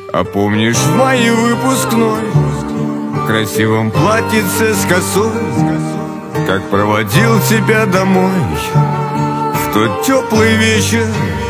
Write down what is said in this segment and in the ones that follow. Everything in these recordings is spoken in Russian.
А помнишь в мае выпускной, в красивом платьице с косой, как проводил тебя домой в тот теплый вечер?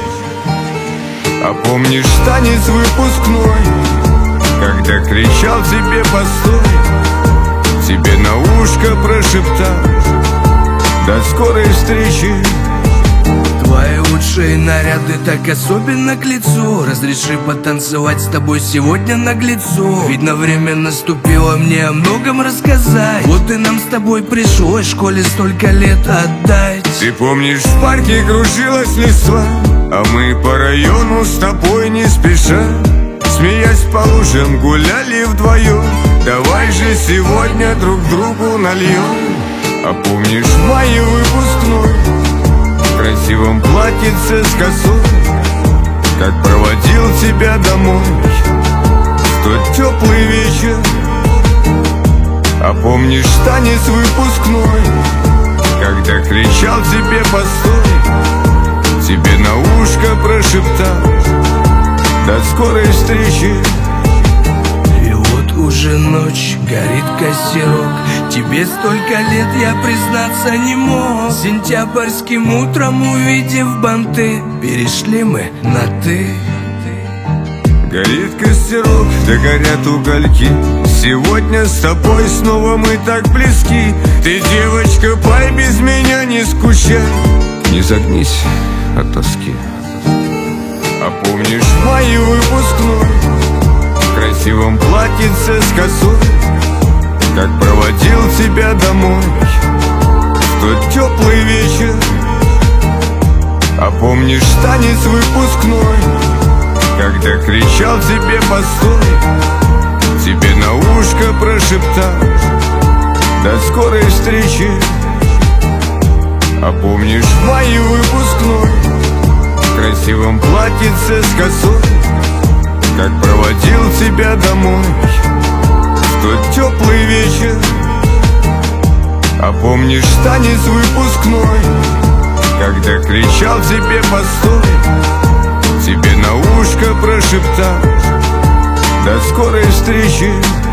А помнишь танец выпускной, когда кричал тебе постой, тебе на ушко прошептал: до скорой встречи. Твои лучшие наряды так особенно к лицу. Разреши потанцевать с тобой сегодня наглецу. Видно, время наступило мне о многом рассказать. Вот и нам с тобой пришлось школе столько лет отдать. Ты помнишь, в парке кружилась листва, а мы по району с тобой не спеша, смеясь по лужам, гуляли вдвоем. Давай же сегодня друг другу нальем. А помнишь в мае выпускной, в красивом платьице с косой, как проводил тебя домой в тот теплый вечер? А помнишь танец выпускной, когда кричал тебе постой, тебе на ушко прошептал: до скорой встречи. И вот уже ночь, горит костерок. Тебе столько лет, я признаться не мог. Сентябрьским утром, увидев банты, перешли мы на «ты». Горит костерок, да горят угольки. Сегодня с тобой снова мы так близки. Ты, девочка, пой, без меня не скучай, не загнись от тоски. А помнишь в мае выпускной, в красивом платьице с косой, как проводил тебя домой в тот теплый вечер? А помнишь танец выпускной, когда кричал тебе постой, тебе на ушко прошептал: до скорой встречи. А помнишь в мае выпускной, в красивом платьице с косой, как проводил тебя домой в тот теплый вечер? А помнишь танец выпускной, когда кричал тебе постой, тебе на ушко прошептал: до скорой встречи.